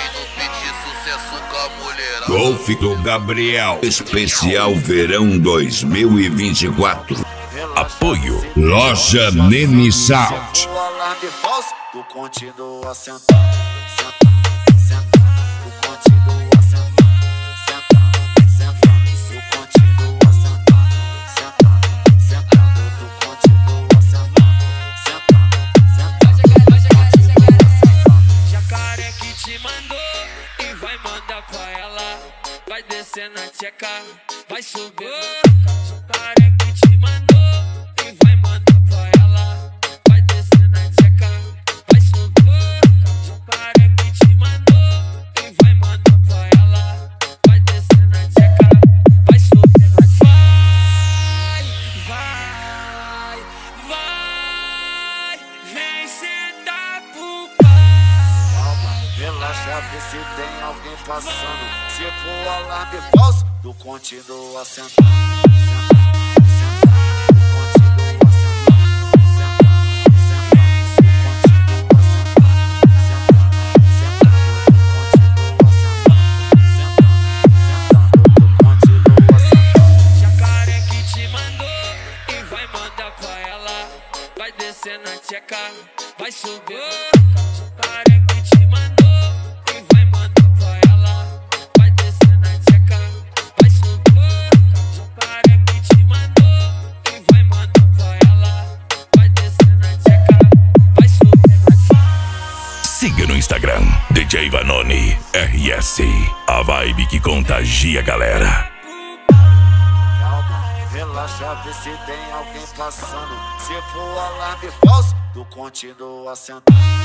no beat, sucesso com a mulherada. Golf do Gabriel, especial verão 2024. Apoio Loja Nene Salt. O alarme falso, tu continua sentado, sentado, sentado. Tu continua sentado, sentado, sentado. Tu continua sentado, sentado, sentado. Tu continua sentado, sentado, sentado. Jacaré que te mandou e vai mandar pra ela. Vai descer na tcheca, vai subir. Jacaré que te mandou e vai mandar pra ela. Vai descer na tcheca, vai subir. Jacaré que te mandou e vai mandar pra ela. Vai descer na tcheca, vai subir. Vai, vai, vem sentar pro pai. Calma, relaxa, vê se tem alguém passando. Se for alarme falso, tu continua sentado, sentado, sentado. Tu continua sentado, sentado, sentado. Tu continua sentado, sentado, sentado. Tu continua sentado, sentado. Tu continua sentado. Jacaré que te mandou e vai mandar pra ela. Vai descer na tcheca, vai subir. Jacaré que te mandou e vai mandar pra ela. Vai descer na tcheca, vai subir. Jacaré que te mandou e vai mandar pra ela. Vai descer na tcheca, vai subir. Siga no Instagram, DJ Vanoni RS. A vibe que contagia a galera. Calma, relaxa, vê se tem alguém passando. Se for alarme falso, tu continua sentado.